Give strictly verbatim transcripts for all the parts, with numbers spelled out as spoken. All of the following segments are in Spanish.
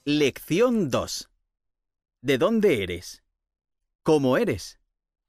Lección dos. ¿De dónde eres? ¿Cómo eres?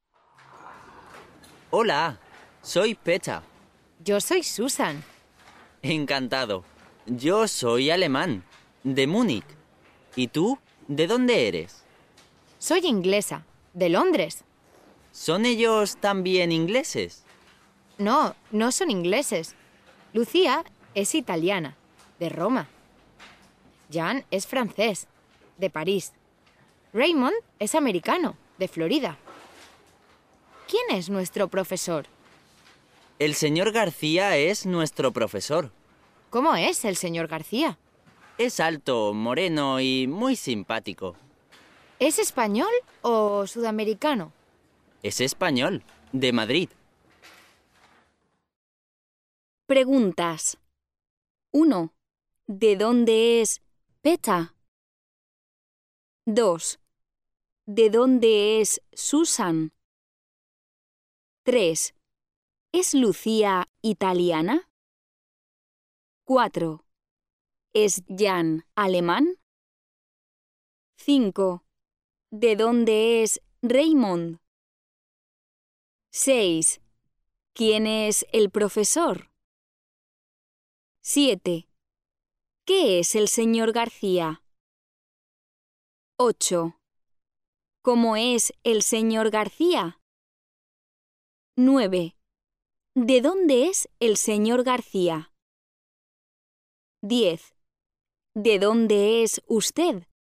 Hola, soy Pecha. Yo soy Susan. Encantado. Yo soy alemán, de Múnich. ¿Y tú, de dónde eres? Soy inglesa, de Londres. ¿Son ellos también ingleses? No, no son ingleses. Lucía es italiana, de Roma. Jan es francés, de París. Raymond es americano, de Florida. ¿Quién es nuestro profesor? El señor García es nuestro profesor. ¿Cómo es el señor García? Es alto, moreno y muy simpático. ¿Es español o sudamericano? Es español, de Madrid. Preguntas. uno. ¿De dónde es Pecha? dos. ¿De dónde es Susan? tres. ¿Es Lucía italiana? cuatro. ¿Es Jan alemán? cinco. ¿De dónde es Raymond? seis. ¿Quién es el profesor? siete. ¿Qué es el señor García? ocho. ¿Cómo es el señor García? nueve. ¿De dónde es el señor García? diez. ¿De dónde es usted?